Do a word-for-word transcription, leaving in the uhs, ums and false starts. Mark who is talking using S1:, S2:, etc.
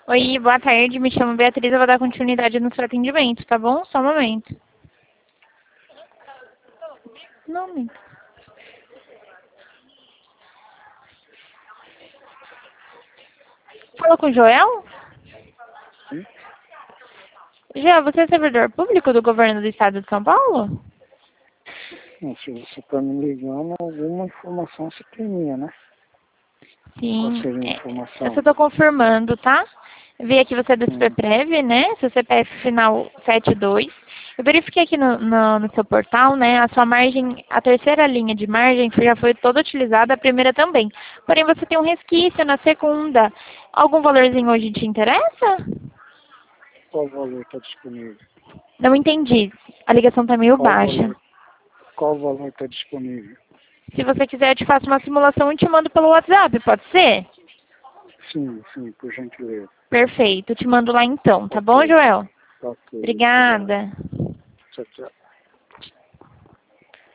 S1: Oi, boa tarde, me chamo Beatriz, eu vou dar continuidade no seu atendimento, tá bom? Só um momento. Não, momento. Fala com o Joel?
S2: Sim?
S1: Joel, você é servidor público do governo do estado de São Paulo?
S2: Sim, se você está me ligando, alguma informação você tem minha, né? Qual
S1: Sim,
S2: seria a
S1: é, eu
S2: informação?
S1: só tô confirmando, tá? Eu vi aqui você é do
S2: Hum,
S1: SuperPrev, né? Seu C P F final sete dois. Eu verifiquei aqui no, no, no seu portal, né? A sua margem, a terceira linha de margem já foi toda utilizada, a primeira também. Porém, você tem um resquício na segunda. Algum valorzinho hoje te interessa?
S2: qual valor está disponível?
S1: Não entendi. A ligação tá meio
S2: Qual
S1: baixa.
S2: valor? Qual valor está disponível?
S1: Se você quiser, eu te faço uma simulação e te mando pelo WhatsApp, pode ser?
S2: Sim, sim, por gentileza.
S1: Perfeito, te mando lá então, tá bom,
S2: Ok,
S1: Joel?
S2: ok, obrigado.
S1: Obrigada.
S2: Tchau, tchau.